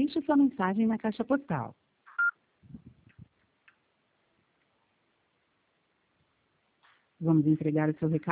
deixe sua mensagem na caixa postal. Vamos entregar o seu recado.